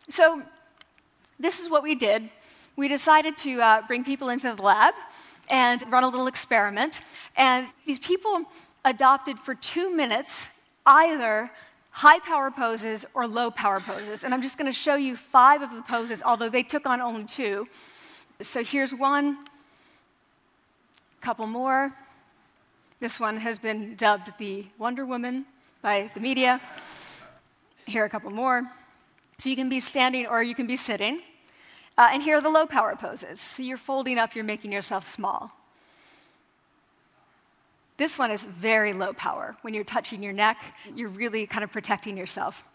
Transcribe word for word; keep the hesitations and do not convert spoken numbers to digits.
So this is what we did. We decided to uh, bring people into the lab and run a little experiment. And these people adopted for two minutes either high-power poses or low-power poses. And I'm just going to show you five of the poses, although they took on only two. So here's one, a couple more. This one has been dubbed the Wonder Woman by the media. Here are a couple more. So you can be standing or you can be sitting. Uh, and here are the low-power poses. So you're folding up, you're making yourself small. This one is very low power. When you're touching your neck, you're really kind of protecting yourself.